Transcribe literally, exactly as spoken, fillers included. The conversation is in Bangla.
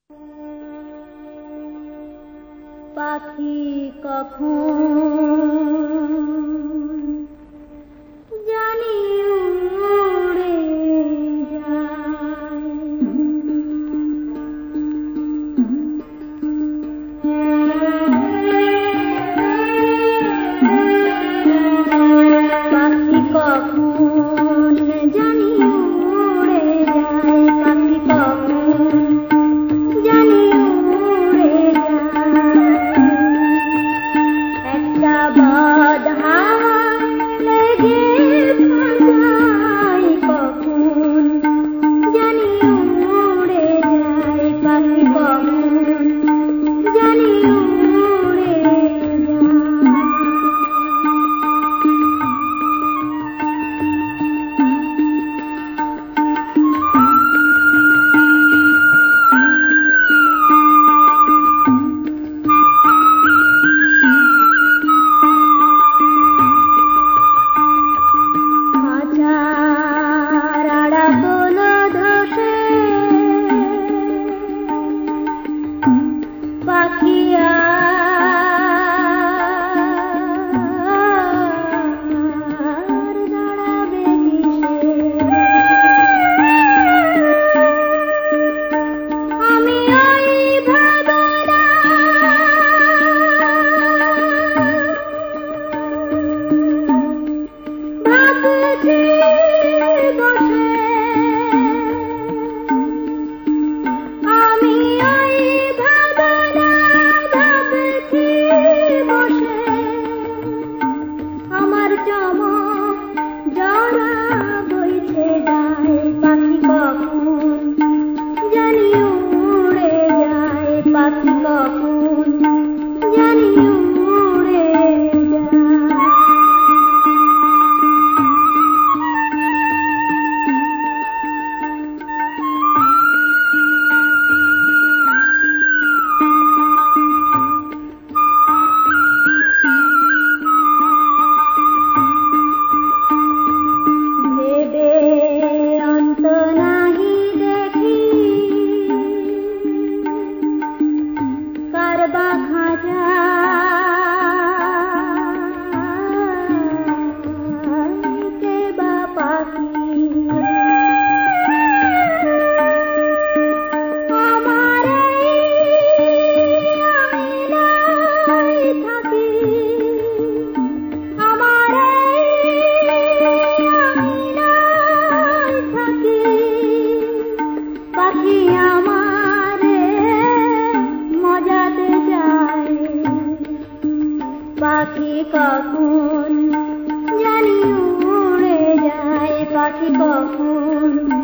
পাখি কখন জানি উড়ে যায়, পাখি কখন জানি উড়ে যায়, পাখি কখন জানি উড়ে যায়, একটা বাদ হাওয়া লেগে যায়, কখন জানি উড়ে যায়, পাখি কখন জানি উড়ে যায়। পাখিয়া দাঁড়াবে কিসে, আমি ওই ভাবনা ভাবছি বসে, আমি ওই ভাবনা ভাবছি বসে, আমার চমক জরা বইছে যায়, পাখি কখন জানি উড়ে যায়, পাখি কখন জানি উড়ে যায়। ভেবে অন্ত নাহি দেখি কার বা খাঁচা, কে বা পাখি, আমার এই আঙিনায় থাকি, আমার এই আঙিনায় থাকি, পাখি আমারে মজাতে যায়, পাখি কখন জানি উড়ে যায়, পাখি কখন